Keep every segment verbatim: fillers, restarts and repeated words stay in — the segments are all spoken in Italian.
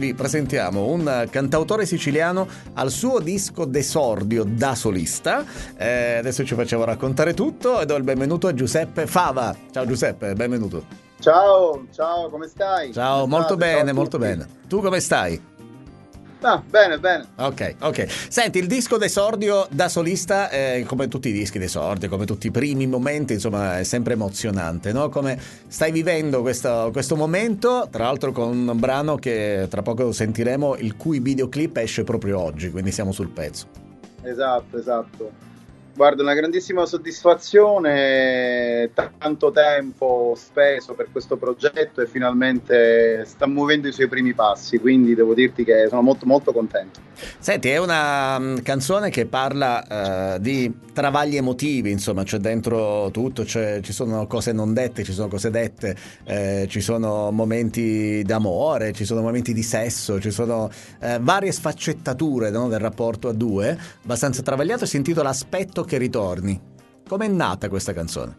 vi presentiamo un cantautore siciliano al suo disco d'esordio da solista. Eh, adesso ci facciamo raccontare tutto e do il benvenuto a Giuseppe Fava. Ciao Giuseppe, benvenuto. Ciao, ciao, come stai? Ciao, come molto state? bene, Ciao molto bene. Tu come stai? Ah, bene, bene. Ok, ok. Senti, il disco d'esordio da solista, eh, come tutti i dischi d'esordio, come tutti i primi momenti, insomma, è sempre emozionante, no? Come stai vivendo questo, questo momento, tra l'altro con un brano che tra poco sentiremo, il cui videoclip esce proprio oggi, quindi siamo sul pezzo. Esatto, esatto. Guarda, una grandissima soddisfazione, tanto tempo speso per questo progetto e finalmente sta muovendo i suoi primi passi, quindi devo dirti che sono molto molto contento. Senti, è una um, canzone che parla uh, di travagli emotivi, insomma, c'è dentro tutto, c'è, ci sono cose non dette, ci sono cose dette, eh, ci sono momenti d'amore, ci sono momenti di sesso, ci sono eh, varie sfaccettature, no, del rapporto a due, abbastanza travagliato, e si intitola Aspetto che ritorni. Com'è nata questa canzone?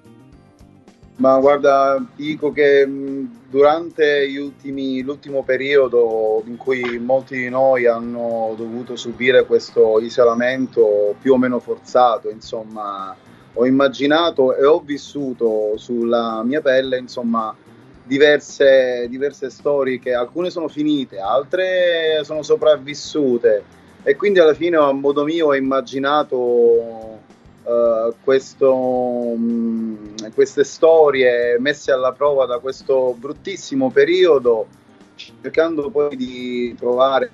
Ma guarda, dico che durante gli ultimi, l'ultimo periodo in cui molti di noi hanno dovuto subire questo isolamento più o meno forzato, insomma, ho immaginato e ho vissuto sulla mia pelle, insomma, diverse, diverse storie che alcune sono finite, altre sono sopravvissute, e quindi alla fine a modo mio ho immaginato Uh, questo, um, queste storie messe alla prova da questo bruttissimo periodo, cercando poi di trovare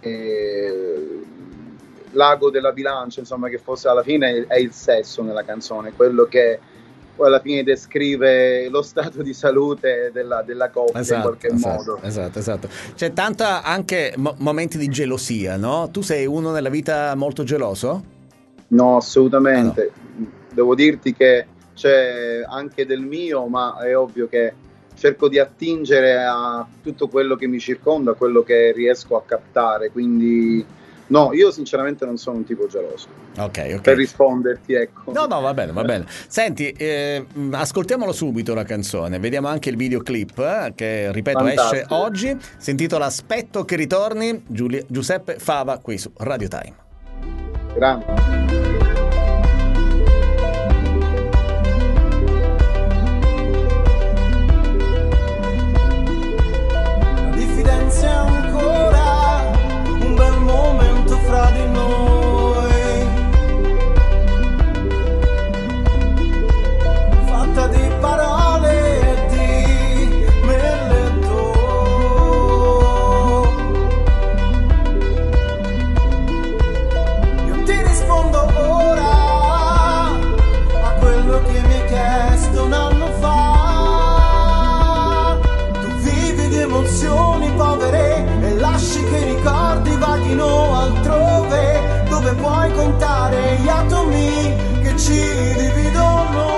eh, l'ago della bilancia, insomma, che fosse alla fine è il sesso nella canzone, quello che poi alla fine descrive lo stato di salute della, della coppia, esatto, in qualche esatto, modo. Esatto, esatto. C'è tanta anche mo- momenti di gelosia, no? Tu sei uno nella vita molto geloso? No, assolutamente. Ah, no. Devo dirti che c'è anche del mio, ma è ovvio che cerco di attingere a tutto quello che mi circonda, quello che riesco a captare, quindi no, io sinceramente non sono un tipo geloso. Ok, ok. Per risponderti, ecco. No, no, va bene, va bene. Senti, eh, ascoltiamolo subito la canzone, vediamo anche il videoclip eh, che, ripeto, Fantastico. Esce oggi, si intitola Aspetto che ritorni, Giulia- Giuseppe Fava qui su Radio Time. Grande. Fra di noi, fatta di parole e di melletto, io ti rispondo ora a quello che mi hai chiesto un anno fa. Tu vivi di emozioni povere e lasci che i ricordi vaghino altrove, dove puoi contare gli atomi che ci dividono.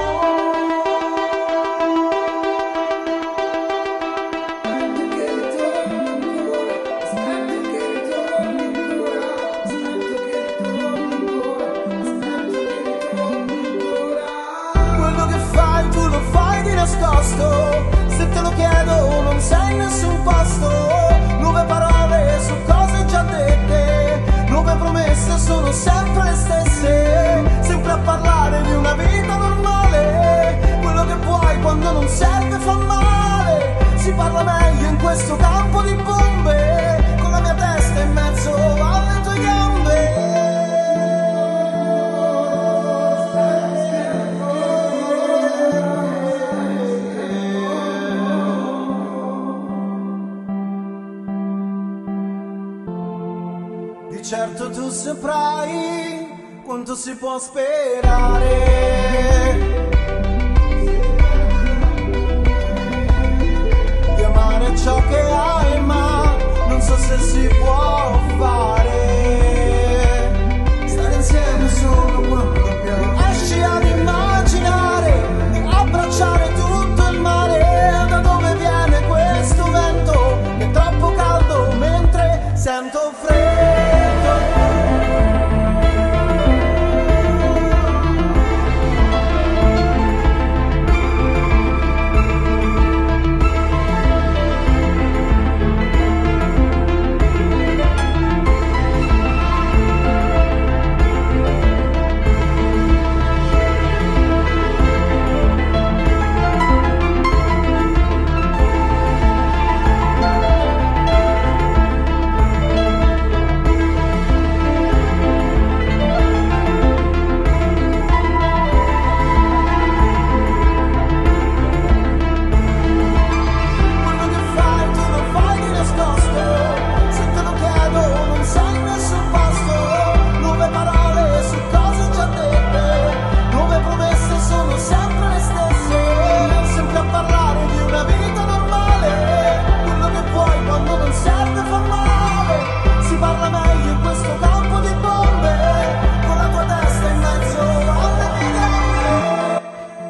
Quello che fai tu lo fai di nascosto, se te lo chiedo non sei in nessun posto. Nuove parole su cose già dette, nuove promesse sono sempre le stesse, sempre a parlare di una vita normale. Quello che puoi quando non serve fa male, si parla meglio in questo campo di bombe, con la mia testa in mezzo alle tue gambe. Certo tu saprai quanto si può sperare di amare ciò che hai, ma non so se si può fare. Stare insieme solo quando piove, esci ad immaginare di abbracciare tutto il mare. Da dove viene questo vento che è troppo caldo mentre sento freddo?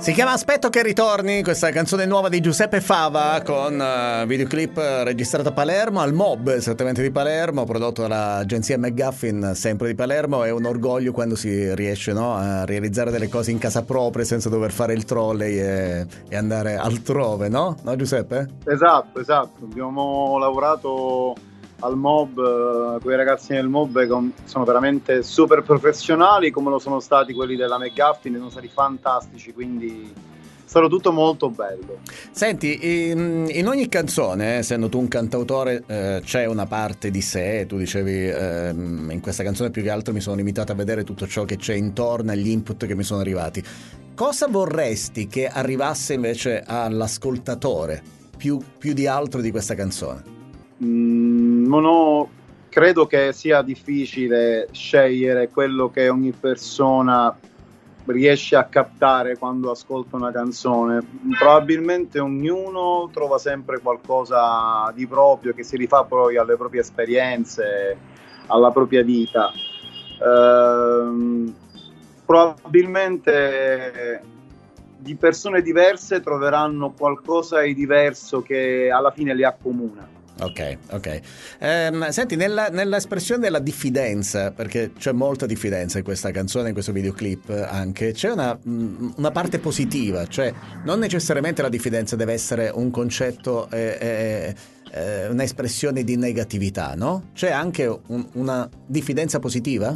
Si chiama Aspetto che ritorni, questa canzone nuova di Giuseppe Fava con uh, videoclip registrato a Palermo, al Mob esattamente di Palermo, prodotto dall'agenzia McGuffin, sempre di Palermo. È un orgoglio quando si riesce, no, a realizzare delle cose in casa propria senza dover fare il trolley e, e andare altrove, no? No, Giuseppe? Esatto, esatto. Abbiamo lavorato al Mob, uh, quei ragazzi del Mob che sono veramente super professionali, come lo sono stati quelli della McGuffin, sono stati fantastici, quindi è stato tutto molto bello. Senti, in, in ogni canzone, essendo tu un cantautore, eh, c'è una parte di sé. Tu dicevi, eh, in questa canzone più che altro mi sono limitato a vedere tutto ciò che c'è intorno agli input che mi sono arrivati. Cosa vorresti che arrivasse invece all'ascoltatore più, più di altro di questa canzone? Mm, non ho, credo che sia difficile scegliere quello che ogni persona riesce a captare quando ascolta una canzone. Probabilmente ognuno trova sempre qualcosa di proprio che si rifà poi alle proprie esperienze, alla propria vita. Ehm, probabilmente di persone diverse troveranno qualcosa di diverso che alla fine li accomuna. Ok, ok. Ehm, senti, nella, nell'espressione della diffidenza, perché c'è molta diffidenza in questa canzone, in questo videoclip anche, c'è una, una parte positiva, cioè non necessariamente la diffidenza deve essere un concetto, eh, eh, eh, un'espressione di negatività, no? C'è anche un, una diffidenza positiva?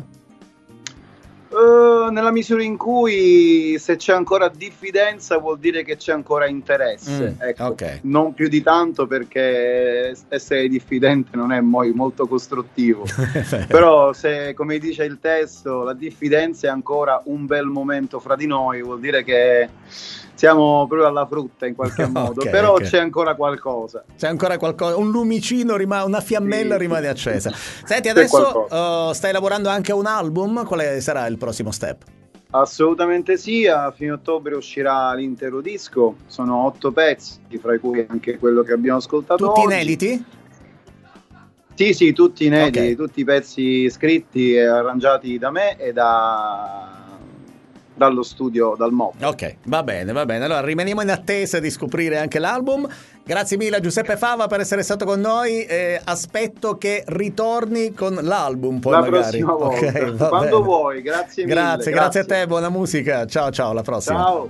Uh, nella misura in cui, se c'è ancora diffidenza, vuol dire che c'è ancora interesse. Mm, ecco, okay. Non più di tanto, perché essere diffidente non è poi molto costruttivo. Però se, come dice il testo, la diffidenza è ancora un bel momento fra di noi, vuol dire che siamo proprio alla frutta in qualche modo. Okay, però okay. c'è ancora qualcosa. C'è ancora qualcosa, un lumicino, rimane, una fiammella sì, rimane sì. accesa. Senti, C'è adesso uh, stai lavorando anche a un album, quale sarà il prossimo step? Assolutamente sì, a fine ottobre uscirà l'intero disco, sono otto pezzi, fra cui anche quello che abbiamo ascoltato Tutti oggi. inediti? Sì, sì, tutti inediti, Okay. tutti i pezzi scritti e arrangiati da me e da... dallo studio, dal Mob. Ok, va bene, va bene. Allora rimaniamo in attesa di scoprire anche l'album. Grazie mille a Giuseppe Fava per essere stato con noi. E aspetto che ritorni con l'album poi La magari. prossima volta, Okay, va quando bene. vuoi, grazie mille. Grazie, grazie a te, buona musica. Ciao, ciao, alla prossima. Ciao.